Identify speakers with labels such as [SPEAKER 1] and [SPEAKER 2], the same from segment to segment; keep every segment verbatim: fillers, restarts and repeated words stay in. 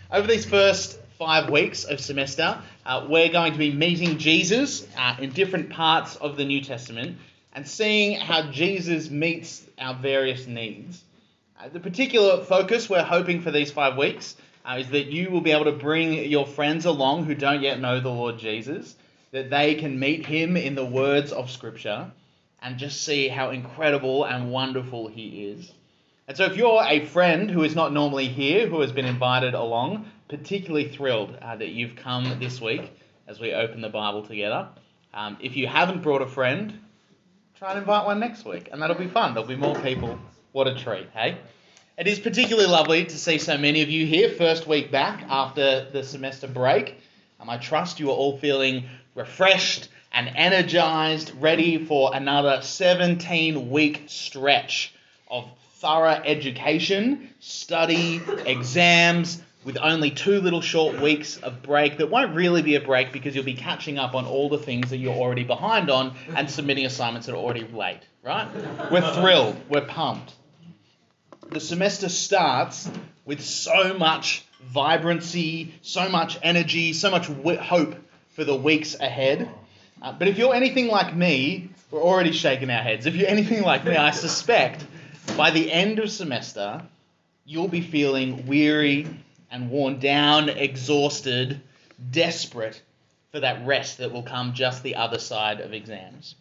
[SPEAKER 1] Over these first five weeks of semester, uh, we're going to be meeting Jesus uh, in different parts of the New Testament and seeing how Jesus meets our various needs. Uh, the particular focus we're hoping for these five weeks uh, is that you will be able to bring your friends along who don't yet know the Lord Jesus, that they can meet him in the words of Scripture and just see how incredible and wonderful he is. And so if you're a friend who is not normally here, who has been invited along, particularly thrilled uh, that you've come this week as we open the Bible together. Um, if you haven't brought a friend, try and invite one next week, and that'll be fun. There'll be more people. What a treat, hey? It is particularly lovely to see so many of you here, first week back after the semester break. Um, I trust you are all feeling refreshed and energized, ready for another seventeen-week stretch of thorough education, study, exams, with only two little short weeks of break that won't really be a break because you'll be catching up on all the things that you're already behind on and submitting assignments that are already late, right? We're thrilled. We're pumped. The semester starts with so much vibrancy, so much energy, so much w- hope for the weeks ahead. Uh, but if you're anything like me, we're already shaking our heads. If you're anything like me, I suspect by the end of semester, you'll be feeling weary and worn down, exhausted, desperate for that rest that will come just the other side of exams.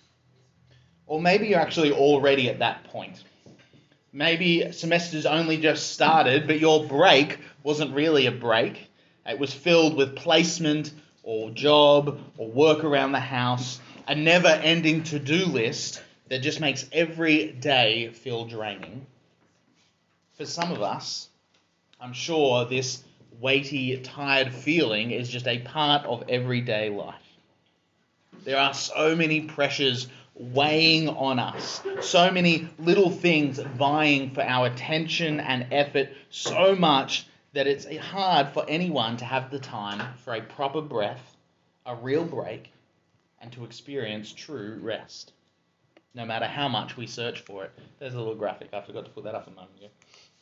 [SPEAKER 1] Or maybe you're actually already at that point. Maybe semester's only just started, but your break wasn't really a break. It was filled with placement or job or work around the house, a never-ending to-do list that just makes every day feel draining. For some of us, I'm sure this weighty, tired feeling is just a part of everyday life. There are so many pressures weighing on us, so many little things vying for our attention and effort, so much that it's hard for anyone to have the time for a proper breath, a real break, and to experience true rest, no matter how much we search for it. There's a little graphic. I forgot to put that up a moment ago.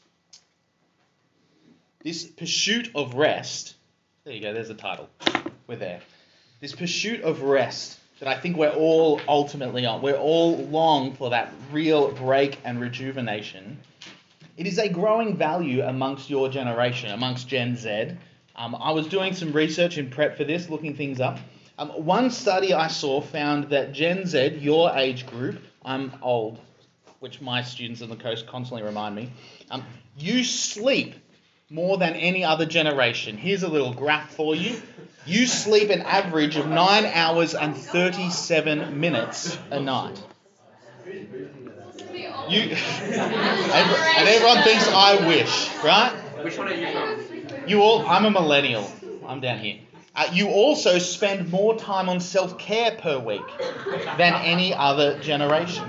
[SPEAKER 1] This pursuit of rest, there you go, there's the title. We're there. This pursuit of rest that I think we're all ultimately on, we're all long for that real break and rejuvenation. It is a growing value amongst your generation, amongst Gen Z. Um, I was doing some research in prep for this, looking things up. Um, one study I saw found that Gen Z, your age group, I'm old, which my students on the coast constantly remind me, um, you sleep more than any other generation. Here's a little graph for you. You sleep an average of nine hours and thirty-seven minutes a night. You, and everyone thinks I wish, right?
[SPEAKER 2] Which one are you from?
[SPEAKER 1] You all, I'm a millennial. I'm down here. Uh, you also spend more time on self-care per week than any other generation.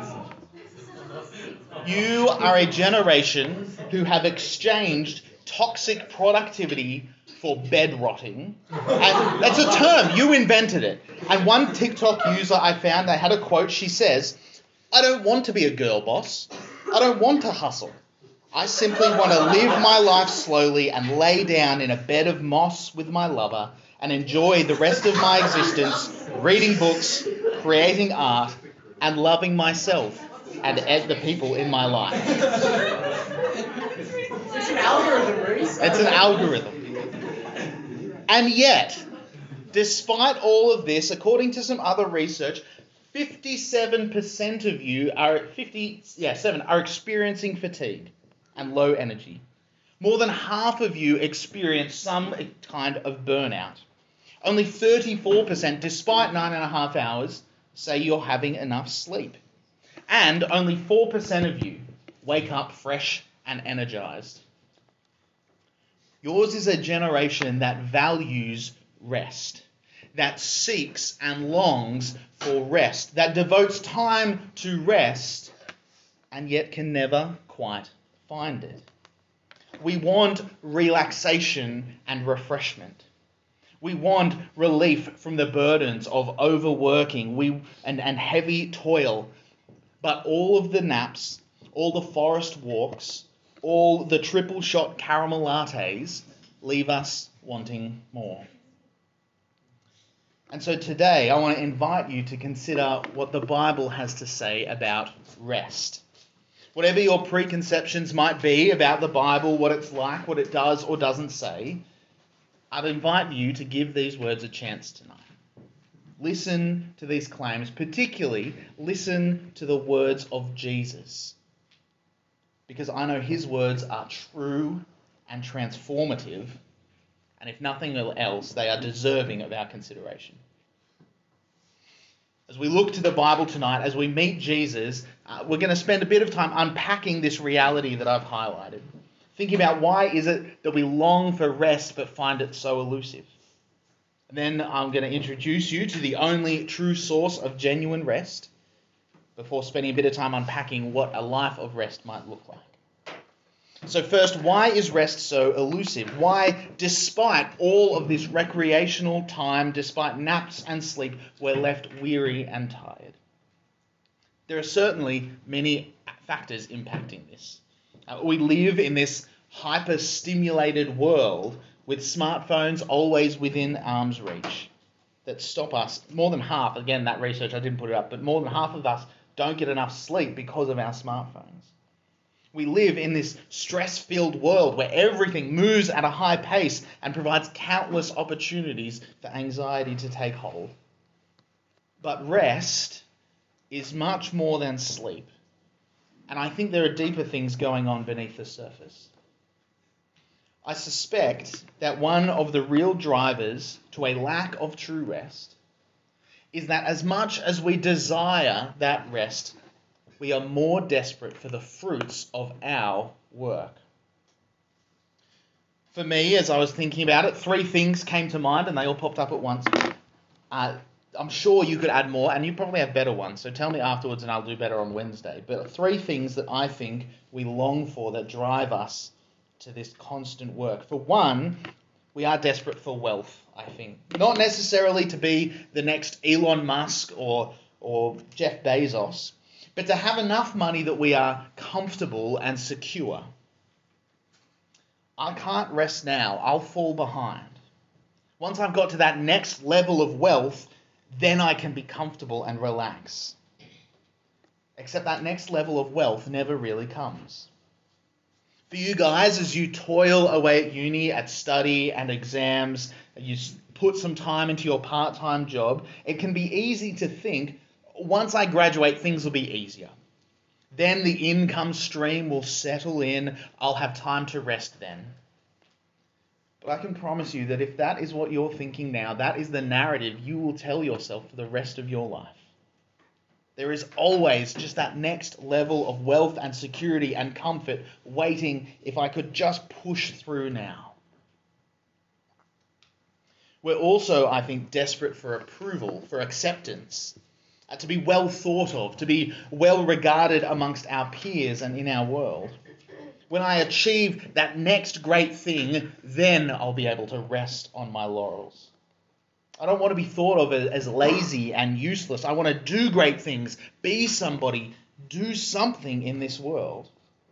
[SPEAKER 1] You are a generation who have exchanged toxic productivity for bed rotting. And that's a term. You invented it. And one TikTok user I found, they had a quote. She says, "I don't want to be a girl boss. I don't want to hustle. I simply want to live my life slowly and lay down in a bed of moss with my lover and enjoy the rest of my existence reading books, creating art, and loving myself and the people in my life."
[SPEAKER 2] It's an algorithm, Reese.
[SPEAKER 1] It's an algorithm. And yet, despite all of this, according to some other research, fifty-seven percent of you are fifty, yeah, seven are experiencing fatigue and low energy. More than half of you experience some kind of burnout. Only thirty-four percent, despite nine and a half hours, say you're having enough sleep. And only four percent of you wake up fresh and energized. Yours is a generation that values rest, that seeks and longs for rest, that devotes time to rest, and yet can never quite find it. We want relaxation and refreshment. We want relief from the burdens of overworking we, and, and heavy toil. But all of the naps, all the forest walks, all the triple shot caramel lattes leave us wanting more. And so today I want to invite you to consider what the Bible has to say about rest. Whatever your preconceptions might be about the Bible, what it's like, what it does or doesn't say, I'd invite you to give these words a chance tonight. Listen to these claims, particularly listen to the words of Jesus. Because I know his words are true and transformative, and if nothing else, they are deserving of our consideration. As we look to the Bible tonight, as we meet Jesus, uh, we're going to spend a bit of time unpacking this reality that I've highlighted. Thinking about why is it that we long for rest but find it so elusive. And then I'm going to introduce you to the only true source of genuine rest before spending a bit of time unpacking what a life of rest might look like. So first, why is rest so elusive? Why, despite all of this recreational time, despite naps and sleep, we're left weary and tired? There are certainly many factors impacting this. Uh, we live in this hyper-stimulated world with smartphones always within arm's reach that stop us. More than half, again, that research, I didn't put it up, but more than half of us don't get enough sleep because of our smartphones. We live in this stress-filled world where everything moves at a high pace and provides countless opportunities for anxiety to take hold. But rest is much more than sleep. And I think there are deeper things going on beneath the surface. I suspect that one of the real drivers to a lack of true rest is that as much as we desire that rest, we are more desperate for the fruits of our work. For me, as I was thinking about it, three things came to mind and they all popped up at once. Uh, I'm sure you could add more and you probably have better ones, so tell me afterwards and I'll do better on Wednesday. But three things that I think we long for that drive us to this constant work. For one, we are desperate for wealth, I think. Not necessarily to be the next Elon Musk or, or Jeff Bezos, but to have enough money that we are comfortable and secure. I can't rest now. I'll fall behind. Once I've got to that next level of wealth, then I can be comfortable and relax. Except that next level of wealth never really comes. For you guys, as you toil away at uni, at study and exams, you put some time into your part-time job, it can be easy to think, once I graduate, things will be easier. Then the income stream will settle in. I'll have time to rest then. But I can promise you that if that is what you're thinking now, that is the narrative you will tell yourself for the rest of your life. There is always just that next level of wealth and security and comfort waiting if I could just push through now. We're also, I think, desperate for approval, for acceptance. Uh, to be well thought of, to be well regarded amongst our peers and in our world. When I achieve that next great thing, then I'll be able to rest on my laurels. I don't want to be thought of as lazy and useless. I want to do great things, be somebody, do something in this world.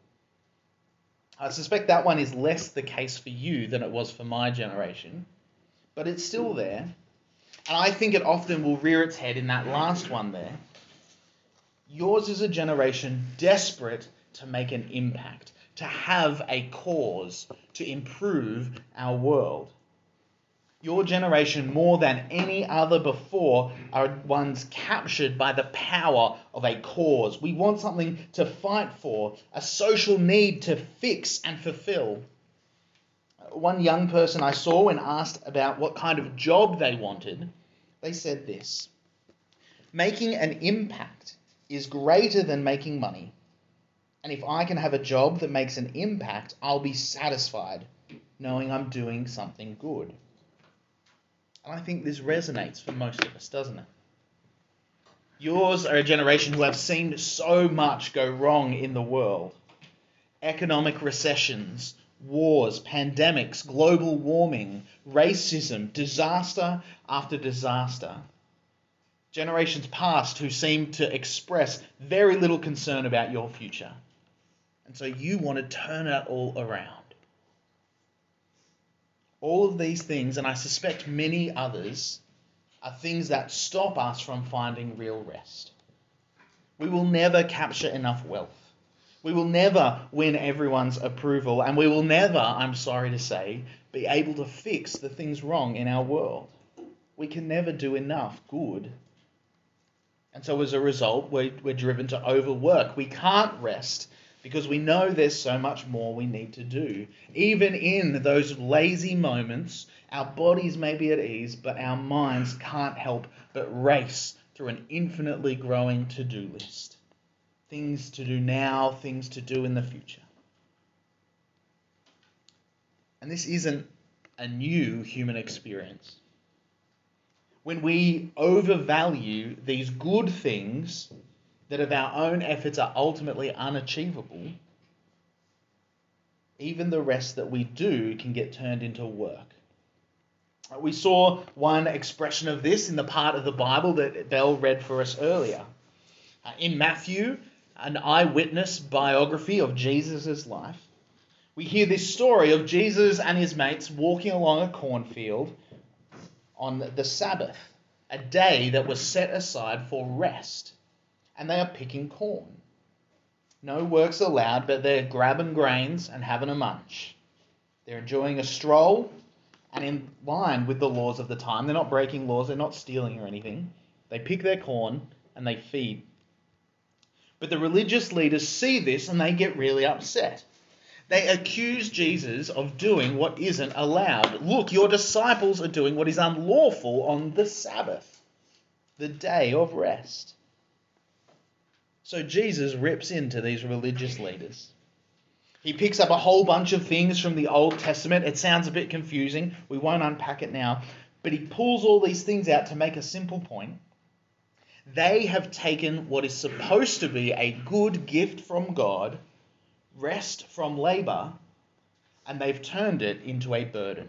[SPEAKER 1] I suspect that one is less the case for you than it was for my generation, but it's still there. And I think it often will rear its head in that last one there. Yours is a generation desperate to make an impact, to have a cause, to improve our world. Your generation, more than any other before, are ones captured by the power of a cause. We want something to fight for, a social need to fix and fulfill. One young person I saw, when asked about what kind of job they wanted, they said this: making an impact is greater than making money. And if I can have a job that makes an impact, I'll be satisfied knowing I'm doing something good. And I think this resonates for most of us, doesn't it? Yours are a generation who have seen so much go wrong in the world. Economic recessions, wars, pandemics, global warming, racism, disaster after disaster. Generations past who seem to express very little concern about your future. And so you want to turn it all around. All of these things, and I suspect many others, are things that stop us from finding real rest. We will never capture enough wealth. We will never win everyone's approval, and we will never, I'm sorry to say, be able to fix the things wrong in our world. We can never do enough good. And so as a result, we're, we're driven to overwork. We can't rest because we know there's so much more we need to do. Even in those lazy moments, our bodies may be at ease, but our minds can't help but race through an infinitely growing to-do list. Things to do now, things to do in the future. And this isn't a new human experience. When we overvalue these good things that of our own efforts are ultimately unachievable, even the rest that we do can get turned into work. We saw one expression of this in the part of the Bible that Belle read for us earlier. Uh, in Matthew, an eyewitness biography of Jesus' life, we hear this story of Jesus and his mates walking along a cornfield on the Sabbath, a day that was set aside for rest, and they are picking corn. No work's allowed, but they're grabbing grains and having a munch. They're enjoying a stroll and in line with the laws of the time. They're not breaking laws, they're not stealing or anything. They pick their corn and they feed. But the religious leaders see this and they get really upset. They accuse Jesus of doing what isn't allowed. Look, your disciples are doing what is unlawful on the Sabbath, the day of rest. So Jesus rips into these religious leaders. He picks up a whole bunch of things from the Old Testament. It sounds a bit confusing. We won't unpack it now. But he pulls all these things out to make a simple point. They have taken what is supposed to be a good gift from God, rest from labour, and they've turned it into a burden.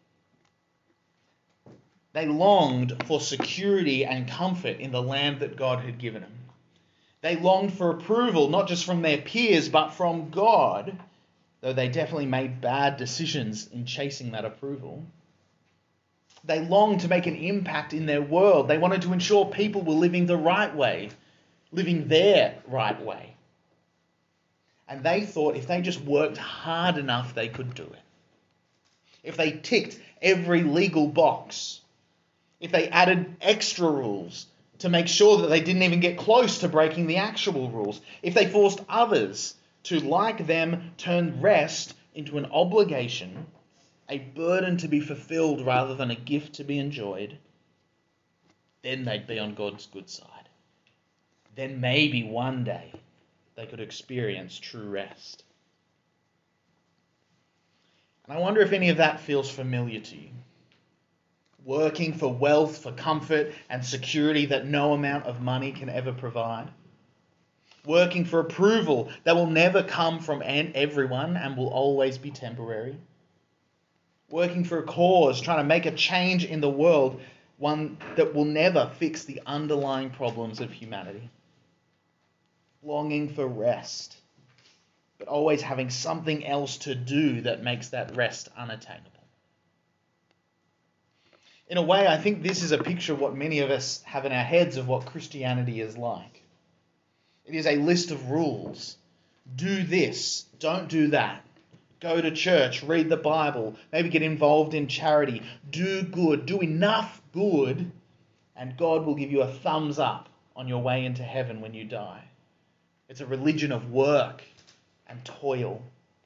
[SPEAKER 1] They longed for security and comfort in the land that God had given them. They longed for approval, not just from their peers, but from God, though they definitely made bad decisions in chasing that approval. They longed to make an impact in their world. They wanted to ensure people were living the right way, living their right way. And they thought if they just worked hard enough, they could do it. If they ticked every legal box, if they added extra rules to make sure that they didn't even get close to breaking the actual rules, if they forced others to, like them, turn rest into an obligation, a burden to be fulfilled rather than a gift to be enjoyed, then they'd be on God's good side. Then maybe one day they could experience true rest. And I wonder if any of that feels familiar to you. Working for wealth, for comfort and security that no amount of money can ever provide. Working for approval that will never come from everyone and will always be temporary. Working for a cause, trying to make a change in the world, one that will never fix the underlying problems of humanity. Longing for rest, but always having something else to do that makes that rest unattainable. In a way, I think this is a picture of what many of us have in our heads of what Christianity is like. It is a list of rules. Do this, don't do that. Go to church, read the Bible, maybe get involved in charity. Do good, do enough good, and God will give you a thumbs up on your way into heaven when you die. It's a religion of work and toil.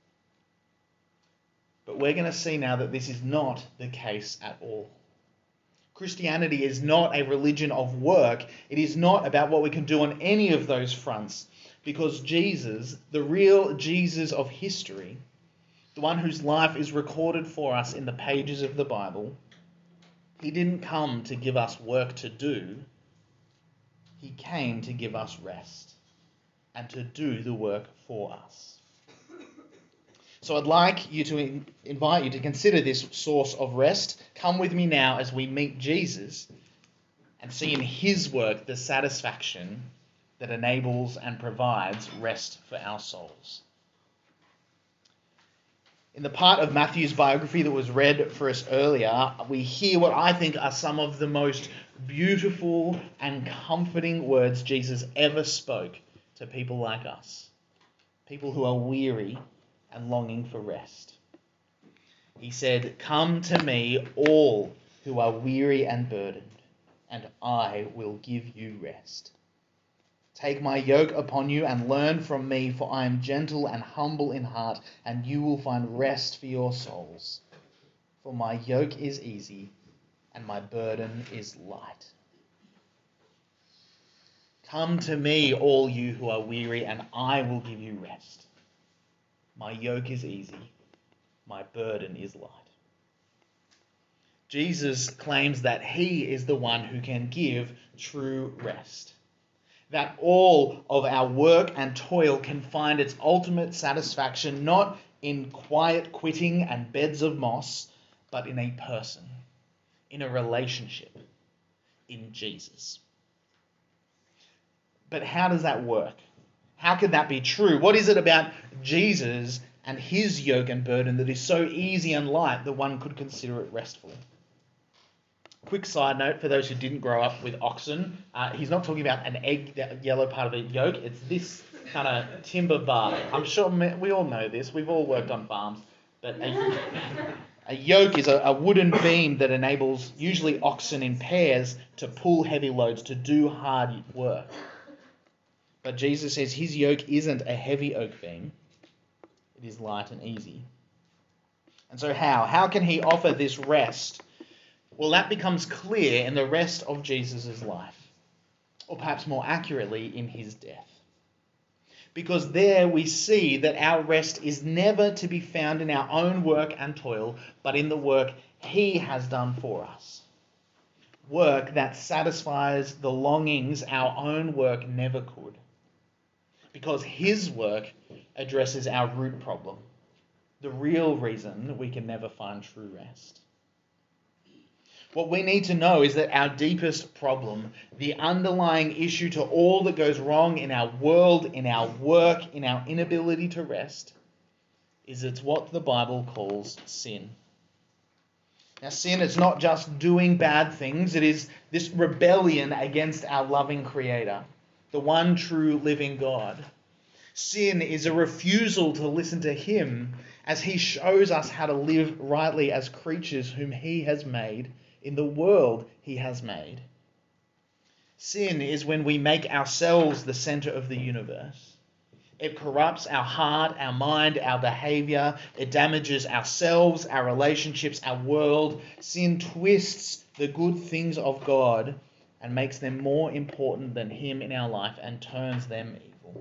[SPEAKER 1] But we're going to see now that this is not the case at all. Christianity is not a religion of work. It is not about what we can do on any of those fronts. Because Jesus, the real Jesus of history, the one whose life is recorded for us in the pages of the Bible, he didn't come to give us work to do. He came to give us rest and to do the work for us. So I'd like you to in- invite you to consider this source of rest. Come with me now as we meet Jesus and see in his work the satisfaction that enables and provides rest for our souls. In the part of Matthew's biography that was read for us earlier, we hear what I think are some of the most beautiful and comforting words Jesus ever spoke to people like us, people who are weary and longing for rest. He said, "Come to me, all who are weary and burdened, and I will give you rest. Take my yoke upon you and learn from me, for I am gentle and humble in heart, and you will find rest for your souls. For my yoke is easy and my burden is light." Come to me, all you who are weary, and I will give you rest. My yoke is easy, my burden is light. Jesus claims that he is the one who can give true rest. That all of our work and toil can find its ultimate satisfaction not in quiet quitting and beds of moss, but in a person, in a relationship, in Jesus. But how does that work? How could that be true? What is it about Jesus and his yoke and burden that is so easy and light that one could consider it restful? Quick side note for those who didn't grow up with oxen, uh, he's not talking about an egg, that yellow part of a yoke. It's this kind of timber bar. I'm sure we all know this. We've all worked on farms. But a, a yoke is a, a wooden beam that enables usually oxen in pairs to pull heavy loads, to do hard work. But Jesus says his yoke isn't a heavy oak beam. It is light and easy. And so how? How can he offer this rest? Well, that becomes clear in the rest of Jesus' life, or perhaps more accurately, in his death. Because there we see that our rest is never to be found in our own work and toil, but in the work he has done for us. Work that satisfies the longings our own work never could. Because his work addresses our root problem, the real reason we can never find true rest. What we need to know is that our deepest problem, the underlying issue to all that goes wrong in our world, in our work, in our inability to rest, is it's what the Bible calls sin. Now, sin is not just doing bad things, it is this rebellion against our loving Creator, the one true living God. Sin is a refusal to listen to him as he shows us how to live rightly as creatures whom he has made in the world he has made. Sin is when we make ourselves the center of the universe. It corrupts our heart, our mind, our behavior. It damages ourselves, our relationships, our world. Sin twists the good things of God and makes them more important than him in our life and turns them evil.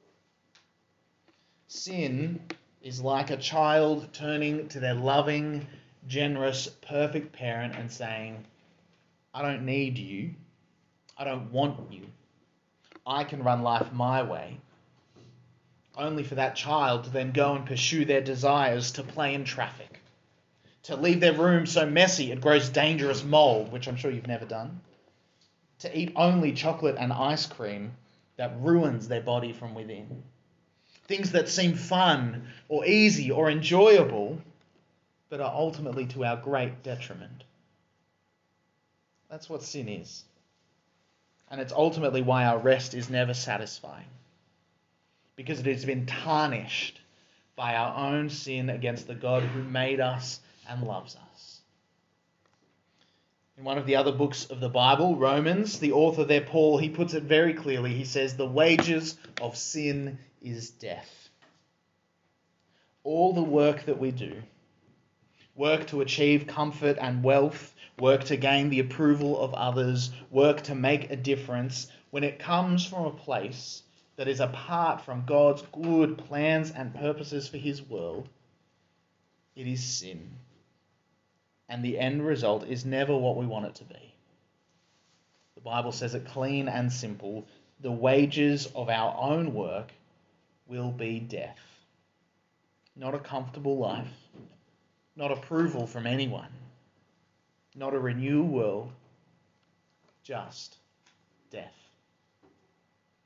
[SPEAKER 1] Sin is like a child turning to their loving, generous, perfect parent and saying, "I don't need you. I don't want you. I can run life my way." Only for that child to then go and pursue their desires, to play in traffic, to leave their room so messy it grows dangerous mold, which I'm sure you've never done, to eat only chocolate and ice cream that ruins their body from within. Things that seem fun or easy or enjoyable, but are ultimately to our great detriment. That's what sin is. And it's ultimately why our rest is never satisfying. Because it has been tarnished by our own sin against the God who made us and loves us. In one of the other books of the Bible, Romans, the author there, Paul, he puts it very clearly. He says, "The wages of sin is death." All the work that we do, work to achieve comfort and wealth, work to gain the approval of others, work to make a difference, when it comes from a place that is apart from God's good plans and purposes for his world, it is sin. And the end result is never what we want it to be. The Bible says it clean and simple. The wages of our own work will be death. Not a comfortable life, not approval from anyone, not a renewed world, just death.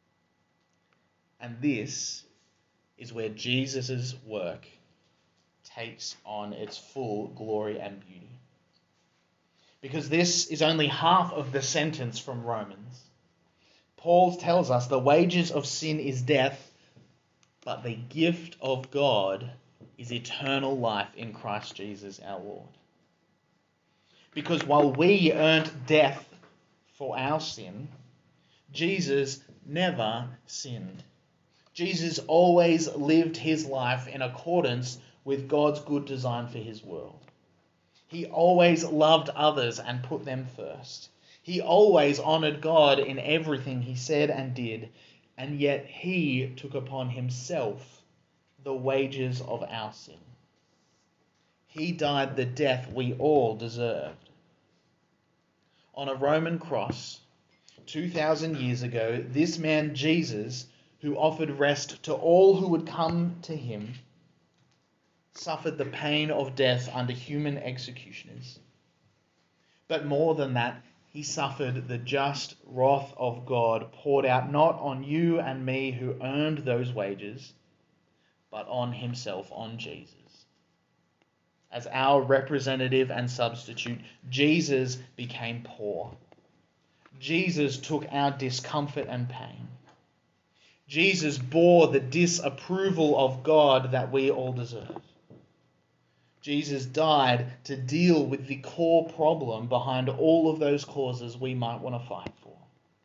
[SPEAKER 1] And this is where Jesus' work takes on its full glory and beauty. Because this is only half of the sentence from Romans. Paul tells us the wages of sin is death, but the gift of God is eternal life in Christ Jesus our Lord. Because while we earned death for our sin, Jesus never sinned. Jesus always lived his life in accordance with God's good design for his world. He always loved others and put them first. He always honoured God in everything he said and did, and yet he took upon himself the wages of our sin. He died the death we all deserved. On a Roman cross, two thousand years ago, this man Jesus, who offered rest to all who would come to him, suffered the pain of death under human executioners. But more than that, he suffered the just wrath of God poured out not on you and me who earned those wages, but on himself, on Jesus. As our representative and substitute, Jesus became poor. Jesus took our discomfort and pain. Jesus bore the disapproval of God that we all deserve. Jesus died to deal with the core problem behind all of those causes we might want to fight for.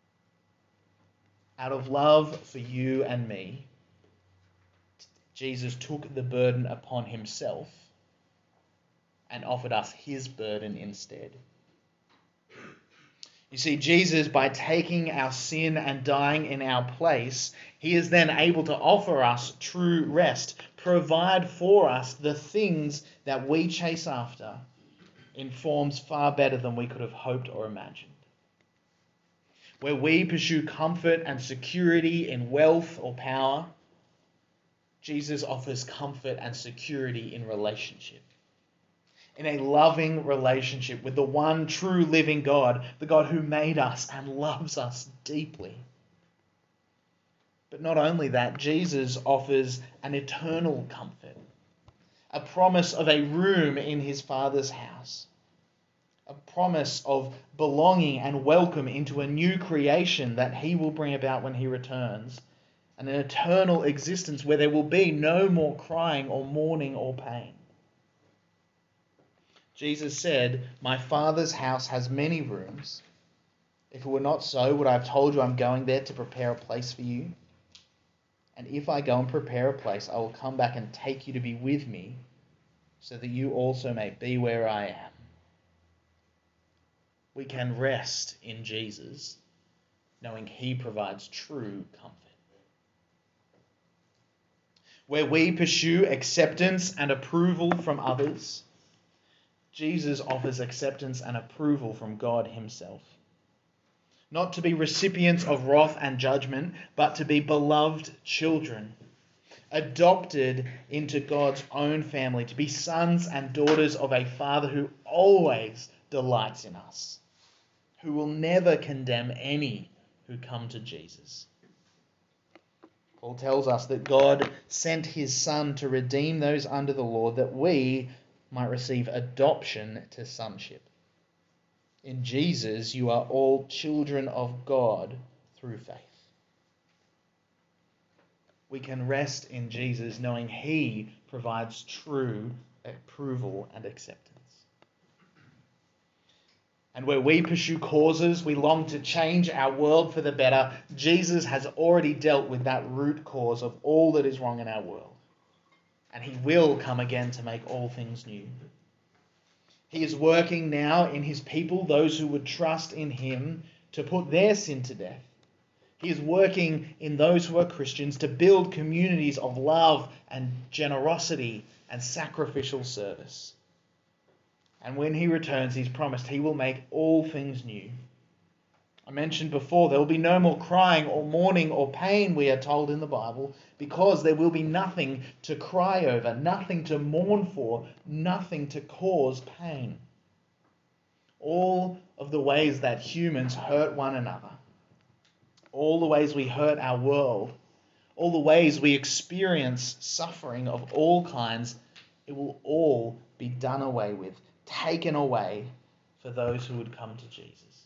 [SPEAKER 1] Out of love for you and me, Jesus took the burden upon himself and offered us his burden instead. You see, Jesus, by taking our sin and dying in our place, he is then able to offer us true rest, provide for us the things that we chase after in forms far better than we could have hoped or imagined. Where we pursue comfort and security in wealth or power, Jesus offers comfort and security in relationship. In a loving relationship with the one true living God, the God who made us and loves us deeply. But not only that, Jesus offers an eternal comfort, a promise of a room in his Father's house, a promise of belonging and welcome into a new creation that he will bring about when he returns, and an eternal existence where there will be no more crying or mourning or pain. Jesus said, "My Father's house has many rooms. If it were not so, would I have told you I'm going there to prepare a place for you? And if I go and prepare a place, I will come back and take you to be with me, so that you also may be where I am." We can rest in Jesus, knowing he provides true comfort. Where we pursue acceptance and approval from others, Jesus offers acceptance and approval from God himself. Not to be recipients of wrath and judgment, but to be beloved children, adopted into God's own family, to be sons and daughters of a Father who always delights in us, who will never condemn any who come to Jesus. Paul tells us that God sent his Son to redeem those under the law, that we might receive adoption to sonship. In Jesus, you are all children of God through faith. We can rest in Jesus knowing he provides true approval and acceptance. And where we pursue causes, we long to change our world for the better, Jesus has already dealt with that root cause of all that is wrong in our world. And he will come again to make all things new. He is working now in his people, those who would trust in him, to put their sin to death. He is working in those who are Christians to build communities of love and generosity and sacrificial service. And when he returns, he's promised he will make all things new. I mentioned before, there will be no more crying or mourning or pain, we are told in the Bible, because there will be nothing to cry over, nothing to mourn for, nothing to cause pain. All of the ways that humans hurt one another, all the ways we hurt our world, all the ways we experience suffering of all kinds It will all be done away with, taken away for those who would come to Jesus.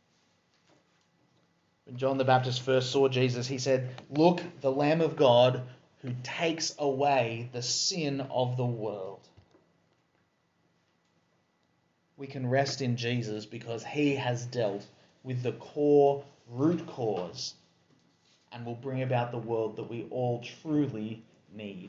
[SPEAKER 1] When John the Baptist first saw Jesus, he said, "Look, the Lamb of God who takes away the sin of the world." We can rest in Jesus because he has dealt with the core root cause and will bring about the world that we all truly need.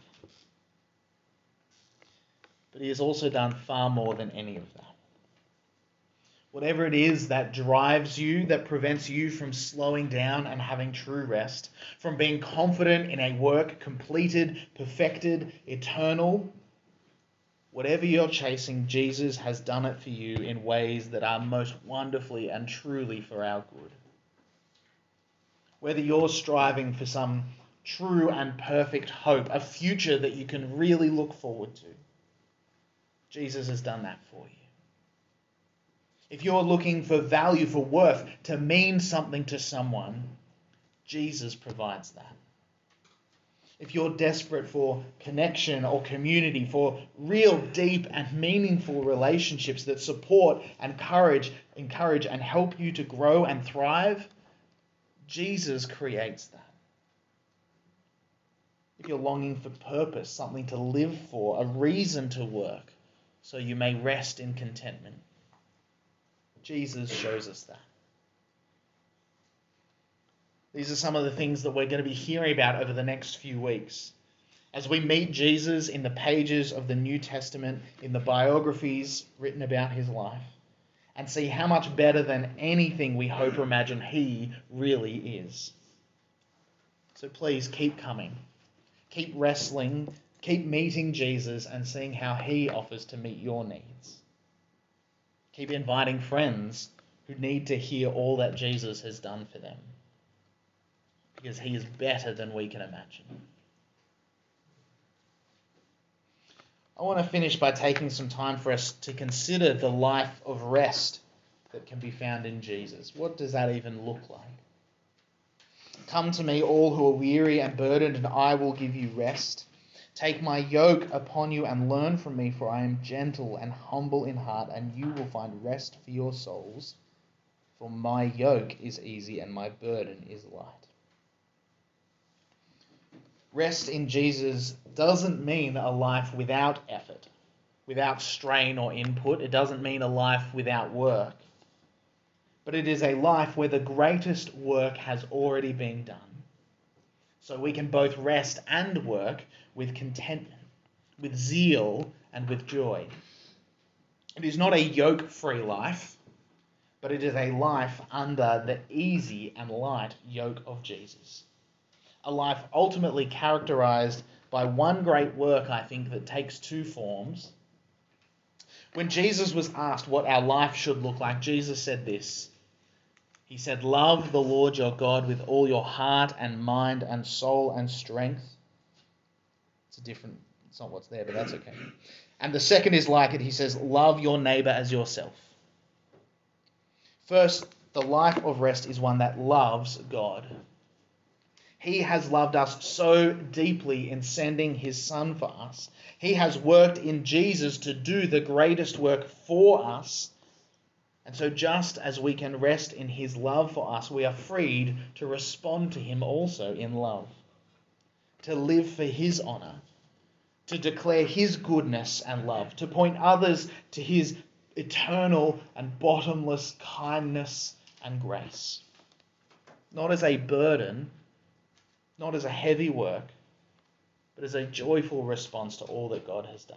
[SPEAKER 1] But he has also done far more than any of that. Whatever it is that drives you, that prevents you from slowing down and having true rest, from being confident in a work completed, perfected, eternal, whatever you're chasing, Jesus has done it for you in ways that are most wonderfully and truly for our good. Whether you're striving for some true and perfect hope, a future that you can really look forward to, Jesus has done that for you. If you're looking for value, for worth, to mean something to someone, Jesus provides that. If you're desperate for connection or community, for real deep and meaningful relationships that support and encourage, encourage and help you to grow and thrive, Jesus creates that. If you're longing for purpose, something to live for, a reason to work, so you may rest in contentment, Jesus shows us that. These are some of the things that we're going to be hearing about over the next few weeks. As we meet Jesus in the pages of the New Testament, in the biographies written about his life, and see how much better than anything we hope or imagine he really is. So please keep coming. Keep wrestling. Keep meeting Jesus and seeing how he offers to meet your needs. Keep inviting friends who need to hear all that Jesus has done for them, because he is better than we can imagine. I want to finish by taking some time for us to consider the life of rest that can be found in Jesus. What does that even look like? Come to me, all who are weary and burdened, and I will give you rest. Take my yoke upon you and learn from me, for I am gentle and humble in heart, and you will find rest for your souls. For my yoke is easy and my burden is light. Rest in Jesus doesn't mean a life without effort, without strain or input. It doesn't mean a life without work. But it is a life where the greatest work has already been done. So we can both rest and work with contentment, with zeal, and with joy. It is not a yoke-free life, but it is a life under the easy and light yoke of Jesus. A life ultimately characterized by one great work, I think, that takes two forms. When Jesus was asked what our life should look like, Jesus said this. He said, "Love the Lord your God with all your heart and mind and soul and strength." It's a different, it's not what's there, but that's okay. And the second is like it. He says, "Love your neighbor as yourself." First, the life of rest is one that loves God. He has loved us so deeply in sending his Son for us. He has worked in Jesus to do the greatest work for us. And so just as we can rest in his love for us, we are freed to respond to him also in love, to live for his honour, to declare his goodness and love, to point others to his eternal and bottomless kindness and grace. Not as a burden, not as a heavy work, but as a joyful response to all that God has done.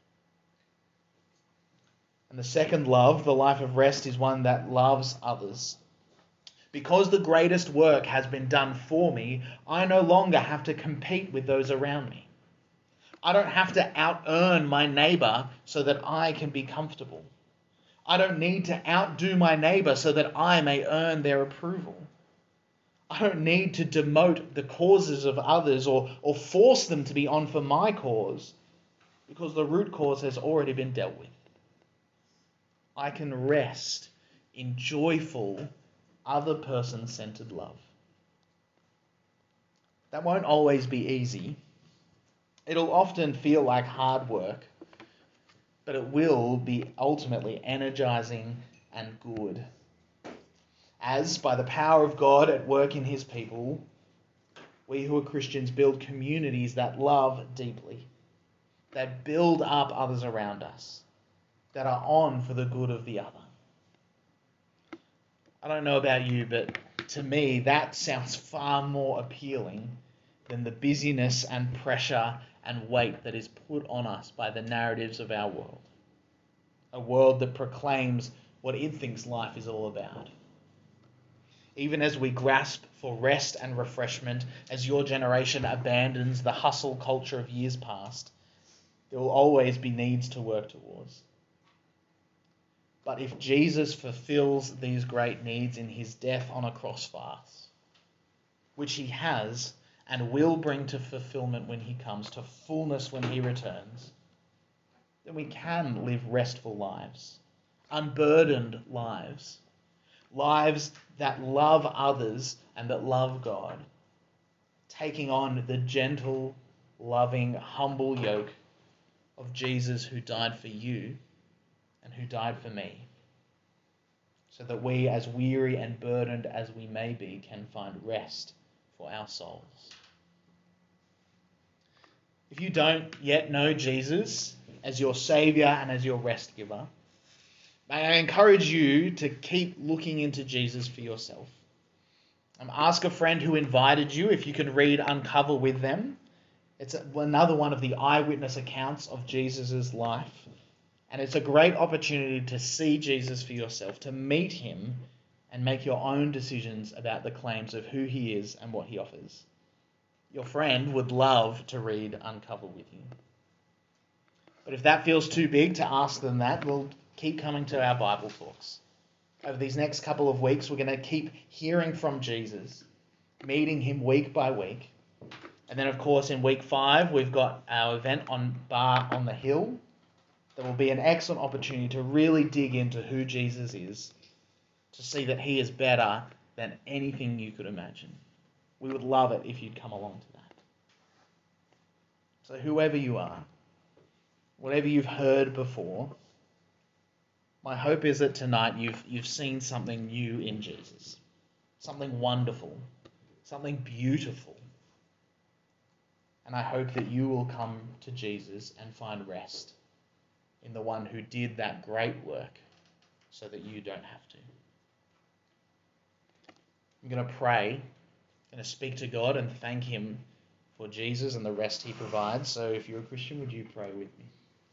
[SPEAKER 1] And the second love, the life of rest, is one that loves others. Because the greatest work has been done for me, I no longer have to compete with those around me. I don't have to out-earn my neighbour so that I can be comfortable. I don't need to outdo my neighbour so that I may earn their approval. I don't need to demote the causes of others or, or force them to be on for my cause, because the root cause has already been dealt with. I can rest in joyful, other person-centered love. That won't always be easy, It'll often feel like hard work, but it will be ultimately energizing and good. As, by the power of God at work in his people, we who are Christians build communities that love deeply, that build up others around us, that are on for the good of the other. I don't know about you, but to me that sounds far more appealing than the busyness and pressure and weight that is put on us by the narratives of our world. A world that proclaims what it thinks life is all about. Even as we grasp for rest and refreshment, as your generation abandons the hustle culture of years past, there will always be needs to work towards. But if Jesus fulfills these great needs in his death on a cross for us, which he has and will bring to fulfillment when he comes, to fullness when he returns, then we can live restful lives, unburdened lives, lives that love others and that love God, taking on the gentle, loving, humble yoke of Jesus who died for you and who died for me, so that we, as weary and burdened as we may be, can find rest for our souls. If you don't yet know Jesus as your Saviour and as your rest giver, may I encourage you to keep looking into Jesus for yourself. Um, ask a friend who invited you if you can read Uncover with them. It's another one of the eyewitness accounts of Jesus' life. And it's a great opportunity to see Jesus for yourself, to meet him and make your own decisions about the claims of who he is and what he offers. Your friend would love to read Uncover with you. But if that feels too big to ask them that, we'll keep coming to our Bible talks. Over these next couple of weeks, we're going to keep hearing from Jesus, meeting him week by week. And then, of course, in week five, we've got our event on Bar on the Hill. That will be an excellent opportunity to really dig into who Jesus is, to see that he is better than anything you could imagine. We would love it if you'd come along to that. So whoever you are, whatever you've heard before, my hope is that tonight you've you've seen something new in Jesus, something wonderful, something beautiful. And I hope that you will come to Jesus and find rest in the one who did that great work so that you don't have to. I'm going to pray, I'm going to speak to God and thank him for Jesus and the rest he provides. So if you're a Christian, would you pray with me?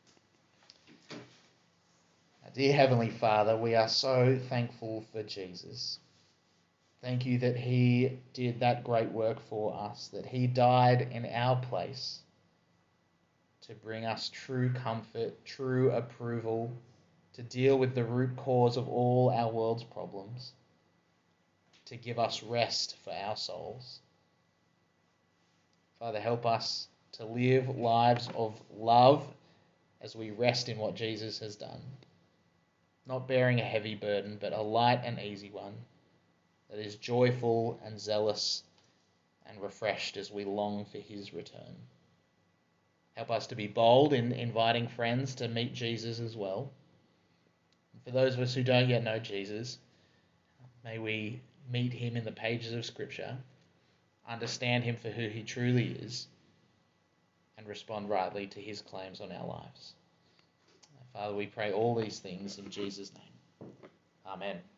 [SPEAKER 1] Dear Heavenly Father, we are so thankful for Jesus. Thank you that he did that great work for us, that he died in our place to bring us true comfort, true approval, to deal with the root cause of all our world's problems, to give us rest for our souls. Father, help us to live lives of love as we rest in what Jesus has done, not bearing a heavy burden, but a light and easy one that is joyful and zealous and refreshed as we long for his return. Help us to be bold in inviting friends to meet Jesus as well. And for those of us who don't yet know Jesus, may we meet him in the pages of Scripture, understand him for who he truly is, and respond rightly to his claims on our lives. Father, we pray all these things in Jesus' name. Amen.